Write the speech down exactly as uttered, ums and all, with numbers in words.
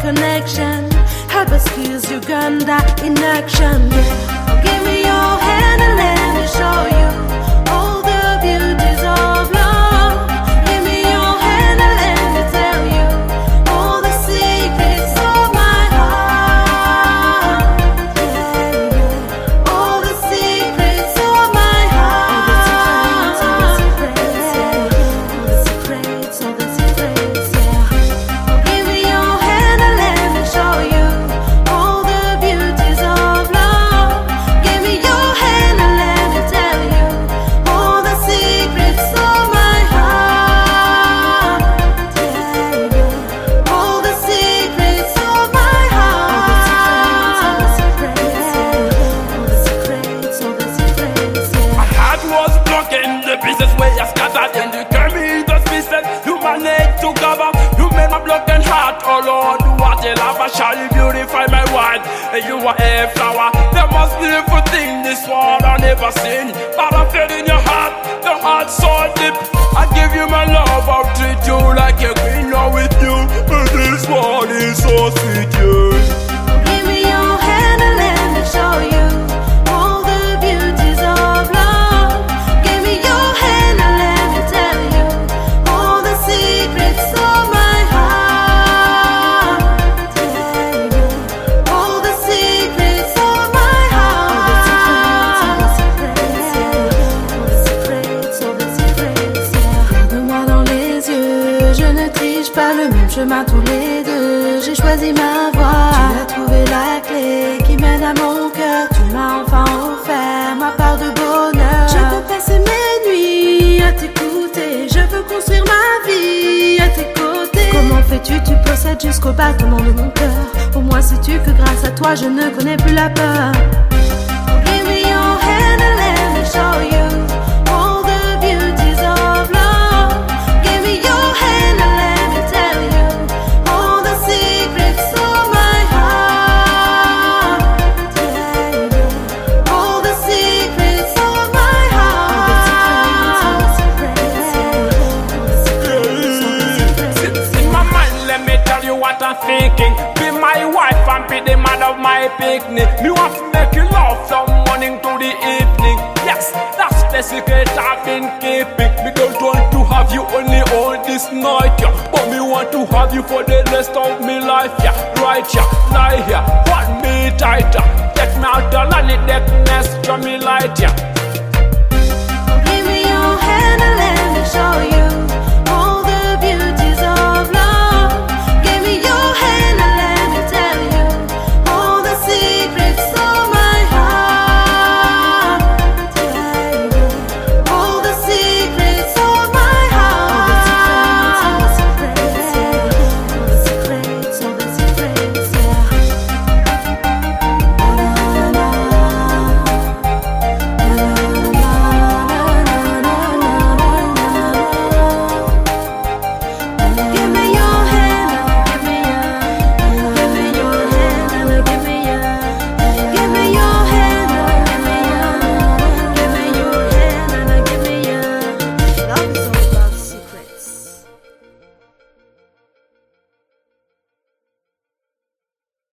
connection. Help excuse Uganda inaction. Give me your hand and let me show you all the beauties of love. Give me your hand and let me tell you all the secrets of my heart. Yeah, yeah. All the secrets of my heart. All the secrets, all the secrets, all the secrets, yeah. Give me your hand and let me show you all the beauties of love. Give me your hand and let me tell you all the secrets of my heart. Yeah, yeah. All the secrets of my heart. All the secrets, all the secrets, all the secrets, yeah. My heart was broken, the pieces were scattered, and you gave me those pieces. You managed to cover. You made my broken heart, oh Lord, what a love shall you beautify my world. And you are a flower. There must be a good thing this world I never seen, but I feel in your heart, the heart so deep. I give you my love, I'll treat you like a queen. Now with you, but this world is so sweet, yeah. Give me your hand and let me show you all the beauties of love. Give me your hand and let me tell you all the secrets of my heart. Yeah, yeah. All the secrets of my heart. All the secrets, yeah. All the secrets, all the secrets, yeah. Regarde-moi dans les yeux, je ne triche pas, le même chemin tous les deux. J'ai choisi ma voie. Tu as trouvé la clé qui mène à mon cœur. Tu m'as enfin offert ma part de bonheur. Je peux passer mes nuits à t'écouter. Je veux construire ma vie à tes côtés. Comment fais-tu? Tu possèdes jusqu'au battement de mon cœur. Au moins sais-tu que grâce à toi je ne connais plus la peur. Give me your hand and let me show you all the beauties of love. Give me your hand and let me tell you all the secrets of my heart. Yeah, yeah. All the secrets of my heart. All the secrets, yeah. All the secrets, all the secrets. In my mind, let me tell you what I'm thinking. Be my wife and be the man of my picnic. Me want to make you love from morning to the evening. Yes, that's the secret I've been keeping. Me don't want to have you only all this night, yeah. But me want to have you for the rest of me life, yeah. Right, yeah, lie here, hold me tighter. Take me out the line, that nest from me light, yeah.